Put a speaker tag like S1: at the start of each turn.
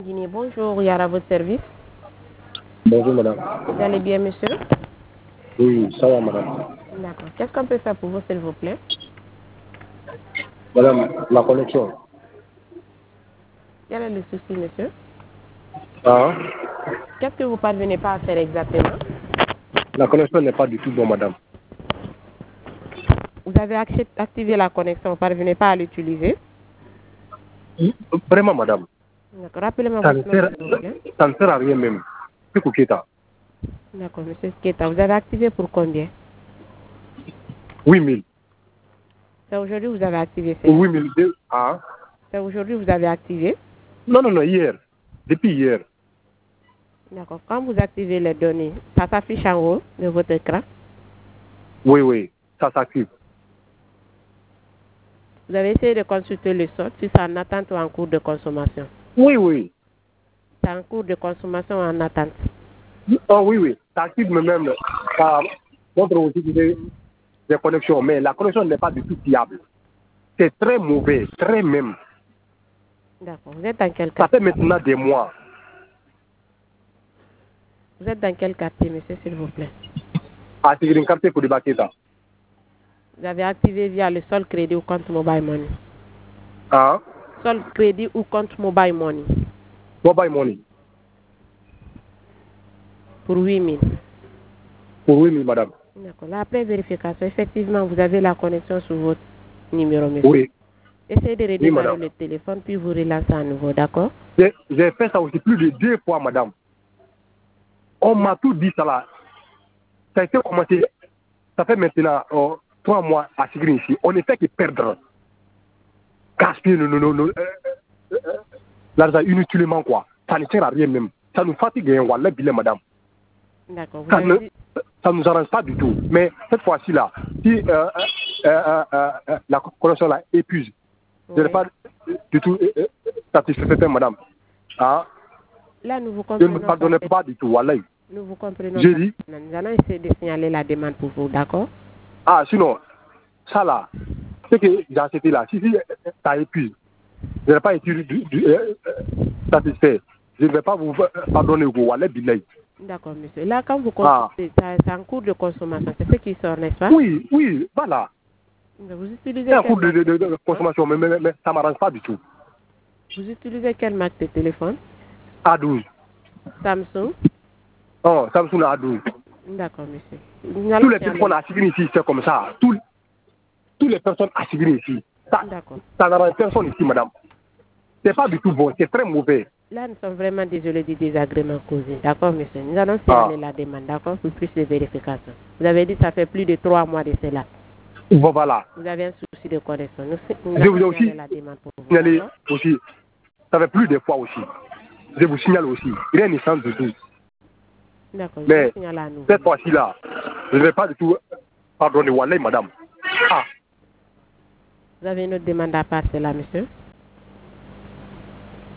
S1: Guinée, bonjour, Yara, votre service.
S2: Bonjour madame.
S1: Vous allez bien, monsieur?
S2: Oui, ça va madame.
S1: D'accord. Qu'est-ce qu'on peut faire pour vous, s'il vous plaît?
S2: Madame, la connexion.
S1: Quel est le souci, monsieur?
S2: Hein?
S1: Qu'est-ce que vous parvenez pas à faire exactement?
S2: La connexion n'est pas du tout bonne madame.
S1: Vous avez activé la connexion, vous ne parvenez pas à l'utiliser?
S2: Vraiment madame.
S1: D'accord. Rappelez-moi
S2: Ça ne
S1: votre nom,
S2: sert,
S1: s'il vous plaît.
S2: ça ne sert à rien même. C'est Kouketa.
S1: D'accord, monsieur Sketa. Vous avez activé pour combien?
S2: 8000.
S1: C'est aujourd'hui que vous avez activé ça?
S2: 8002. Hein?
S1: C'est aujourd'hui que vous avez activé?
S2: Non, non, non, hier. Depuis hier.
S1: D'accord. Quand vous activez les données, ça s'affiche en haut de votre écran?
S2: Oui, oui. Ça s'active.
S1: Vous avez essayé de consulter le solde, si c'est en attente ou en cours de consommation?
S2: Oui, oui.
S1: C'est en cours de consommation ou en attente?
S2: Oh oui, oui. Ça active même par notre aussi des connexions. Mais la connexion n'est pas du tout fiable. C'est très mauvais. Très même.
S1: D'accord. Vous êtes dans quel
S2: Ça
S1: quartier?
S2: fait maintenant des mois.
S1: Vous êtes dans quel quartier, monsieur, s'il vous plaît?
S2: À Tigrin Quartier pour débattre.
S1: Vous avez activé via le sol crédit ou compte mobile money?
S2: Hein?
S1: Sol crédit ou compte mobile money?
S2: Mobile money.
S1: Pour 8000.
S2: Pour 8000 madame.
S1: D'accord. Là, après vérification, effectivement, vous avez la connexion sur votre numéro, monsieur.
S2: Oui.
S1: Essayez de
S2: Oui,
S1: redémarrer
S2: madame.
S1: le téléphone, puis vous relancez à nouveau, d'accord?
S2: J'ai fait ça aussi plus de 2 fois, madame. On m'a tout dit ça là. Ça a été commencé. Ça fait maintenant 3 mois à Tigrin ici. On ne fait que perdre. Gaspiller l'argent inutilement, quoi. Ça ne sert à rien même. Ça nous fatigue, hein, wallah, billet, madame.
S1: D'accord. Vous
S2: Ça
S1: avez
S2: ne
S1: dit...
S2: ça nous arrange pas du tout. Mais cette fois-ci là, si la connexion là épuise, je n'ai
S1: Oui.
S2: pas du tout satisfait, madame. Ah,
S1: Là, nous vous
S2: je ne me
S1: comprenons
S2: pardonnais
S1: parfaitement.
S2: pas du tout, wallah.
S1: Nous vous comprenons
S2: J'ai dit,
S1: parfaitement. Nous allons essayer de signaler la demande pour vous, d'accord?
S2: ah, sinon, ça là, ce que j'ai acheté là, si ça épuise, je n'ai pas été satisfait. Je ne vais pas vous pardonner, vous, wallah, billahi.
S1: D'accord, monsieur. Là, quand vous consultez, c'est en cours de consommation. C'est ce qui sort, n'est-ce pas?
S2: Oui, oui, voilà.
S1: Vous utilisez
S2: C'est un
S1: quelle
S2: cours
S1: marque de
S2: de
S1: téléphone?
S2: consommation, mais ça ne m'arrange pas du tout.
S1: Vous utilisez quelle marque de téléphone?
S2: A12.
S1: Samsung?
S2: Oh, Samsung A12.
S1: D'accord, monsieur.
S2: Tous les téléphones à Tigrin ici, c'est comme ça. Toutes les personnes à Tigrin ici.
S1: D'accord.
S2: Ça n'arrange personne ici, madame. C'est pas du tout bon, c'est très mauvais.
S1: Là, nous sommes vraiment désolés du désagrément causé. D'accord, monsieur. Nous allons signaler la demande, d'accord, pour plus de vérification. Vous avez dit que ça fait plus de 3 mois de cela.
S2: Bon, voilà.
S1: Vous avez un souci de connexion. Nous
S2: Je vous ai
S1: allons
S2: aussi
S1: signaler la demande pour vous.
S2: signalé
S1: D'accord?
S2: aussi. Ça fait plus de fois aussi. Je vous signale aussi. Rien n'est sans du tout.
S1: D'accord, je
S2: Mais
S1: vais signaler à nouveau.
S2: cette fois-ci là, je ne vais pas du tout pardonner, wallah, madame. Ah.
S1: Vous avez une autre demande à part, cela, monsieur?